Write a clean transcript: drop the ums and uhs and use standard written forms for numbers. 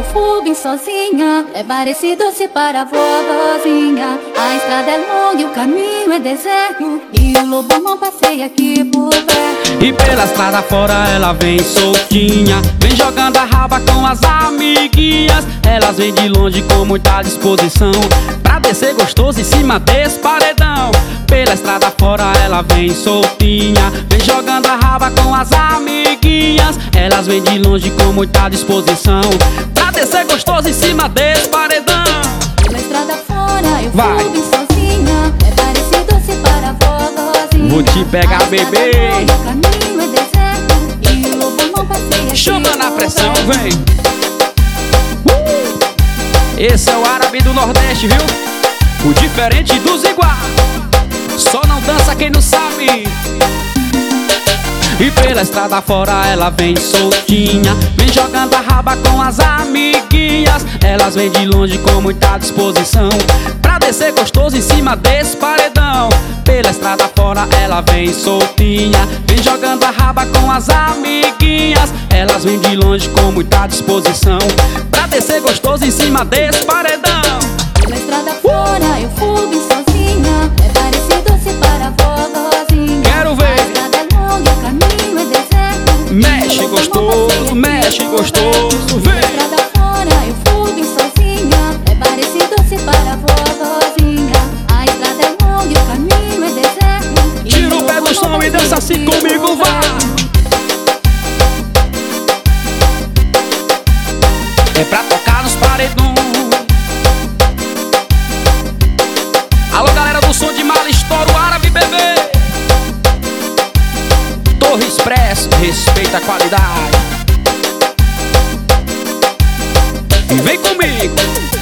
fui bem sozinha. Levar-esse doce para a vovozinha. A estrada é longa e o caminho é deserto, e o lobo não passeia aqui por perto. E pela estrada fora ela vem soltinha, vem jogando a raba com as amiguinhas. Elas vêm de longe com muita disposição pra descer gostoso em cima desse paredão. Pela estrada fora ela vem soltinha, vem jogando a raba com as amiguinhas. Elas vêm de longe com muita disposição pra descer gostoso em cima desse paredão. Pela estrada fora eu Vai. fui bem sozinha. Levar esse doce para a vovozinha. Vou te pegar, bebê. O caminho é deserto, e o lobo não passeia aqui. Chama na pressão, vem. Esse é o árabe do Nordeste, viu? O diferente dos igual. Só não dança quem não sabe. E pela estrada fora ela vem soltinha, vem jogando a raba com as amiguinhas. Elas vêm de longe com muita disposição pra descer gostoso em cima desse paredão. Pela estrada fora ela vem soltinha, vem jogando a raba com as amiguinhas. Elas vêm de longe com muita disposição pra descer gostoso em cima desse paredão. Pela estrada fora eu fui bem sozinha. Levar esse doce para a vovozinha. Quero ver. A estrada é longa e o caminho é deserto, Mexe gostoso, mexe gostoso, pela vem. estrada fora eu fui bem sozinha. Levar esse doce para a vovozinha. A estrada é longa e o caminho é deserto, e Tira o pé do som e dança assim comigo, vá. É pra tocar nos paredões. Alô galera do som de mala, estoura o árabe, bebê. Torre Express, respeita a qualidade. E vem comigo.